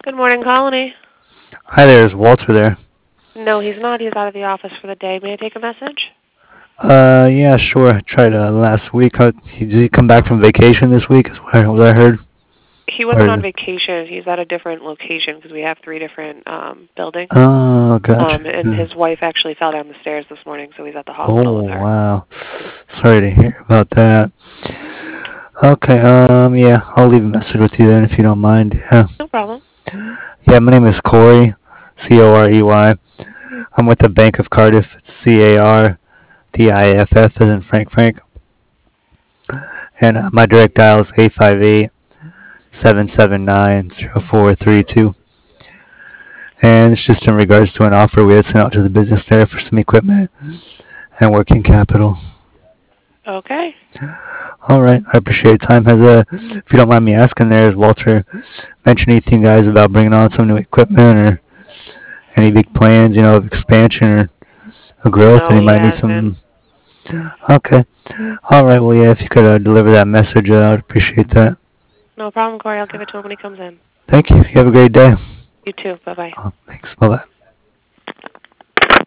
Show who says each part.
Speaker 1: Good morning, Colony.
Speaker 2: Hi there, is Walter there?
Speaker 1: No, he's not. He's out of the office for the day. May I take a message?
Speaker 2: Yeah, sure. I tried last week. Did he come back from vacation this week? Is what I heard.
Speaker 1: He
Speaker 2: Or
Speaker 1: wasn't
Speaker 2: is
Speaker 1: on
Speaker 2: it?
Speaker 1: vacation. He's at a different location because we have three different buildings.
Speaker 2: Oh, gotcha.
Speaker 1: And his wife actually fell down the stairs this morning, so he's at the hospital with
Speaker 2: Oh,
Speaker 1: her.
Speaker 2: wow. Sorry to hear about that. Okay, yeah, I'll leave a message with you then if you don't mind. Yeah.
Speaker 1: No problem.
Speaker 2: Yeah, my name is Corey, Corey. I'm with the Bank of Cardiff. It's CARDIFF as in Frank. And my direct dial is 858-779-0432. And it's just in regards to an offer we had sent out to the business there for some equipment and working capital.
Speaker 1: Okay.
Speaker 2: All right, I appreciate your time. If you don't mind me asking, there, has Walter mentioned anything, guys, about bringing on some new equipment or any big plans, of expansion or growth, and
Speaker 1: No,
Speaker 2: he
Speaker 1: he
Speaker 2: might need
Speaker 1: hasn't.
Speaker 2: some. Okay. All right. Well, yeah, if you could deliver that message, I'd appreciate that.
Speaker 1: No problem, Corey. I'll give it to him when he comes in.
Speaker 2: Thank you. You have a great day.
Speaker 1: You too. Bye-bye.
Speaker 2: Thanks. Bye bye.